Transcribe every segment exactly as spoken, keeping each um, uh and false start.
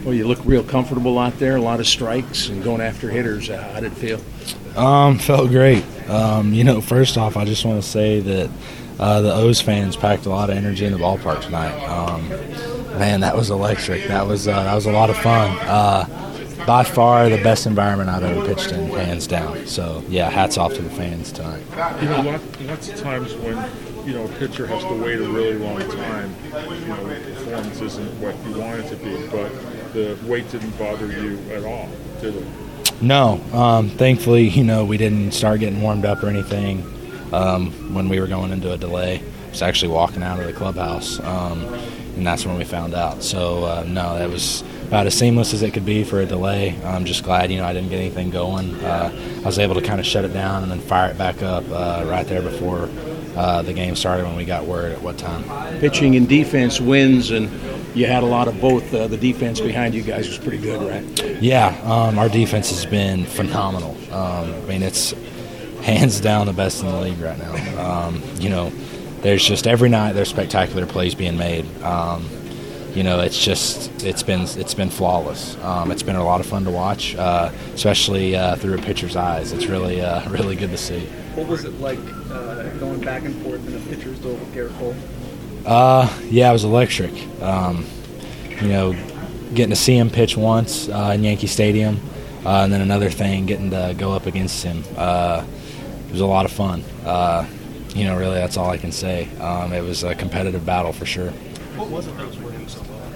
Well, you look real comfortable out there, a lot of strikes and going after hitters. Uh, how did it feel? Um, felt great. Um, you know, first off, I just want to say that uh, the O's fans packed a lot of energy in the ballpark tonight. Um, man, that was electric. That was uh, that was a lot of fun. Uh, by far the best environment I've ever pitched in, hands down. So, yeah, hats off to the fans tonight. You know, lot, lots of times when, you know, a pitcher has to wait a really long time, you know, the performance isn't what you want it to be, but the wait didn't bother you at all, did it? No. Um, thankfully, you know, we didn't start getting warmed up or anything um, when we were going into a delay. I was actually walking out of the clubhouse, um, and that's when we found out. So, uh, no, that was about as seamless as it could be for a delay. I'm just glad, you know, I didn't get anything going. Uh, I was able to kind of shut it down and then fire it back up uh, right there before uh, the game started when we got word at what time. Pitching and defense wins, and you had a lot of both. Uh, the defense behind you guys was pretty good, right? Yeah, um, our defense has been phenomenal. Um, I mean, it's hands down the best in the league right now. Um, you know, there's just every night there's spectacular plays being made. Um, you know, it's just it's been it's been flawless. Um, it's been a lot of fun to watch, uh, especially uh, through a pitcher's eyes. It's really uh, really good to see. What was it like uh, going back and forth in the pitcher's duel with Garrett Cole? Uh, yeah, it was electric. Um, you know, getting to see him pitch once uh, in Yankee Stadium, uh, and then another thing, getting to go up against him. Uh, it was a lot of fun. Uh, you know, really, that's all I can say. Um, it was a competitive battle for sure. What was it that was working so well?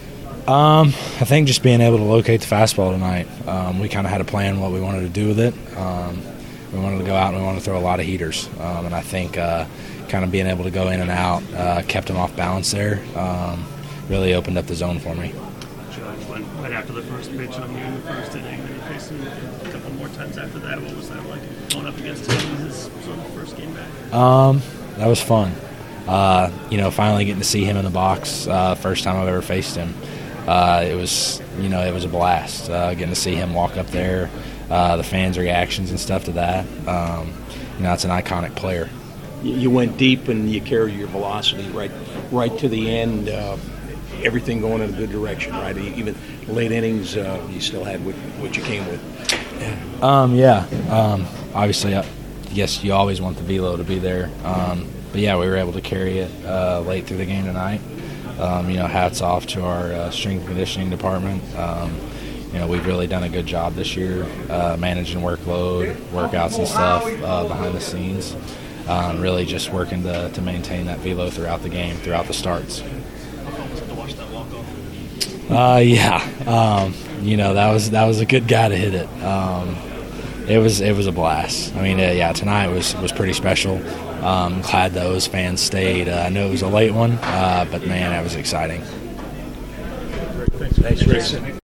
Um, I think just being able to locate the fastball tonight. Um, we kind of had a plan what we wanted to do with it. Um, we wanted to go out and we wanted to throw a lot of heaters, um, and I think uh, kind of being able to go in and out uh, kept him off balance there. Um, really opened up the zone for me. Went right after the first pitch on you in the first inning, and you faced him a couple more times after that. What was that like, going up against him in his sort of first game back? Um, that was fun. Uh, you know, finally getting to see him in the box, uh, first time I've ever faced him. Uh, it was, you know, it was a blast uh, getting to see him walk up there, uh, the fans' reactions and stuff to that. Um, you know, it's an iconic player. You went deep and you carried your velocity right, right to the end. Uh, everything going in a good direction, right? Even late innings, uh, you still had what, what you came with. Um, yeah. Um, obviously, I guess you always want the velo to be there. Um, but yeah, we were able to carry it uh, late through the game tonight. Um, you know, hats off to our uh, strength and conditioning department. Um, you know, we've really done a good job this year uh, managing workload, workouts and stuff uh, behind the scenes. Um, really just working to, to maintain that velo throughout the game, throughout the starts. Uh, yeah, um, you know, that was that was a good guy to hit it. Um, it was it was a blast. I mean, uh, yeah, tonight was was pretty special. Um, glad those fans stayed. Uh, I know it was a late one, uh, but man, that was exciting. Thanks, Thanks